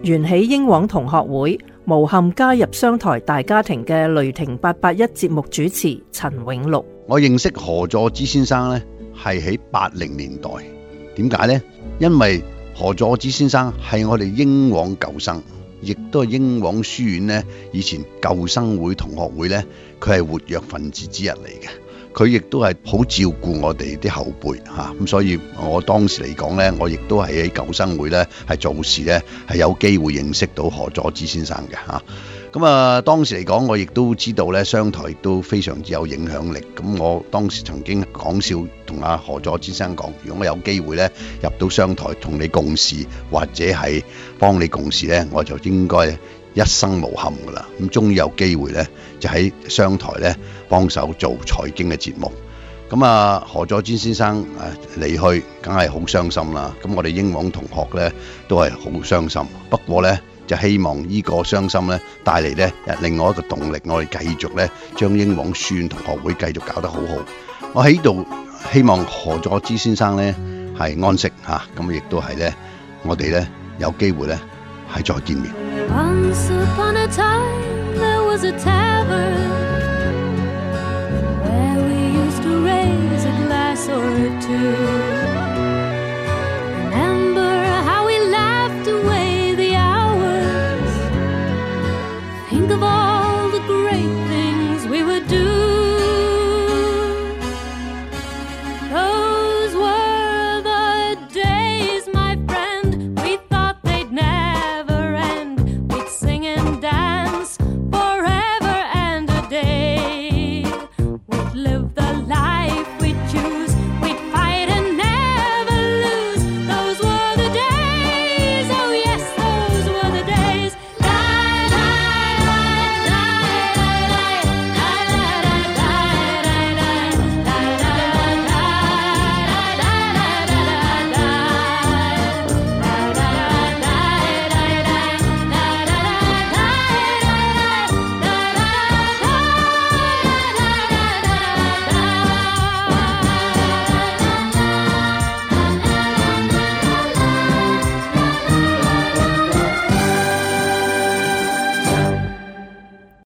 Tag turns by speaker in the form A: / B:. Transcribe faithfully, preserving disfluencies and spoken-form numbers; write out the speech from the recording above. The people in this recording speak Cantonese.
A: 緣起英皇同學會無憾加入商台大家庭嘅雷霆八八一節目主持陳永祿。
B: 我認識何佐芝先生呢，係喺八零年代。點解呢？因為何佐芝先生係我哋英皇舊生，亦都係英皇書院呢以前舊生會同學會呢，佢係活躍分子之一嚟嘅。佢亦都係好照顧我哋啲後輩嚇，咁所以我當時嚟講呢，我亦都係喺舊生會呢係做事呢，係有機會認識到何佐芝先生嘅嚇。咁啊，當時嚟講，我亦都知道呢，商台亦都非常之有影響力。咁我當時曾經講笑同阿何佐芝先生講，如果我有機會呢入到商台同你共事，或者係幫你共事呢，我就應該一生無憾噶啦。咁終於有機會呢，就喺商台呢幫手做財經嘅節目。咁啊，何佐芝先生誒離去，梗係好傷心啦。咁我哋英皇同學呢都係好傷心。不過呢，就希望呢個傷心呢帶嚟呢另外一個動力，我哋繼續呢將英皇書院同學會繼續搞得好好。我喺度希望何佐芝先生呢係安息嚇，咁亦都係呢我哋呢有機會呢係再見面。
C: Once upon a time there was a tavern where we used to raise a glass or two.